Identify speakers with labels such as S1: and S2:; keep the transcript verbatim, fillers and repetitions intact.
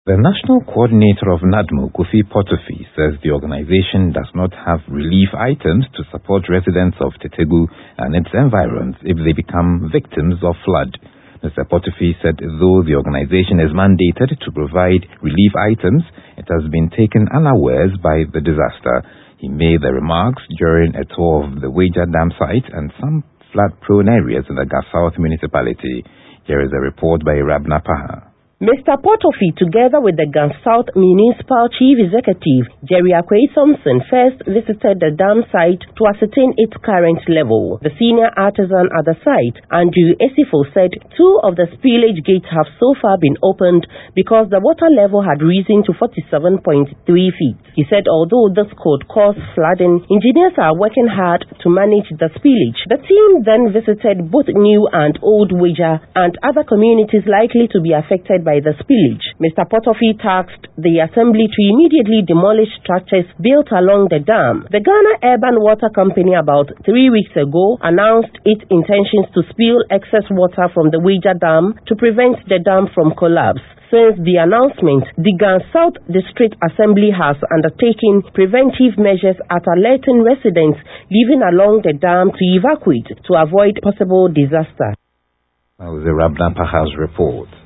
S1: The National Coordinator of NADMO, Kofi Portofi, says the organization does not have relief items to support residents of Tetegu and its environs if they become victims of flood. Mister Portofi said though the organization is mandated to provide relief items, it has been taken unawares by the disaster. He made the remarks during a tour of the Weija Dam site and some flood-prone areas in the Ga-South municipality. Here is a report by Rabna Paha.
S2: Mister Portofi, together with the Ga-South Municipal Chief Executive, Jerry Akwei Thompson, first visited the dam site to ascertain its current level. The senior artisan at the site, Andrew Esifo, said two of the spillage gates have so far been opened because the water level had risen to forty-seven point three feet. He said although this could cause flooding, engineers are working hard to manage the spillage. The team then visited both New and Old Weija and other communities likely to be affected by by the spillage. Mister Portofi tasked the assembly to immediately demolish structures built along the dam. The Ghana Urban Water Company about three weeks ago announced its intentions to spill excess water from the Weija Dam to prevent the dam from collapse. Since the announcement, the Ga-South District Assembly has undertaken preventive measures at alerting residents living along the dam to evacuate to avoid possible disaster.
S1: That was the Rabna Paha's report.